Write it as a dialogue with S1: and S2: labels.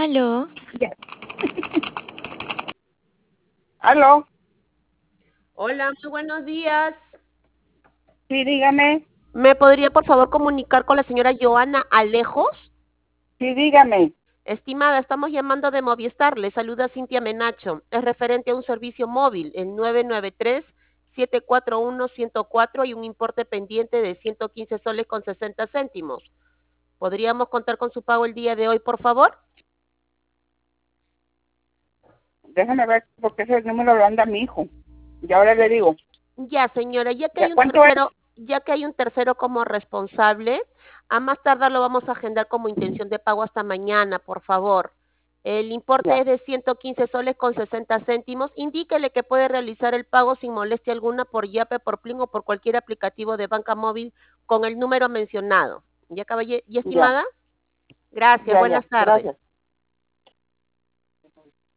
S1: Aló,
S2: Ya. Aló,
S3: Hola, muy buenos días.
S2: sí, dígame,
S3: ¿Me podría por favor comunicar con la señora Joana Alejos?
S2: sí, dígame.
S3: Estimada, estamos llamando de Movistar. Le saluda Cintia Menacho. Es referente a un servicio móvil, el 993-741-104 y un importe pendiente de 115 soles con 60 céntimos. ¿Podríamos contar con su pago el día de hoy, por favor?
S2: Déjame ver porque ese número lo anda mi hijo. Y ahora le digo,
S3: Ya, señora, ya que
S2: ¿ya
S3: hay un
S2: cuánto es?
S3: tercero, ya que hay un tercero como responsable, a más tardar lo vamos a agendar como intención de pago hasta mañana, por favor. El importe
S2: Ya,
S3: es de 115 soles con 60 céntimos. Indíquele que puede realizar el pago sin molestia alguna por Yape, por Plin o por cualquier aplicativo de banca móvil con el número mencionado. ¿Ya, caballero? ¿Ya,
S2: ya,
S3: estimada? Gracias,
S2: ya,
S3: buenas
S2: gracias.
S3: tardes.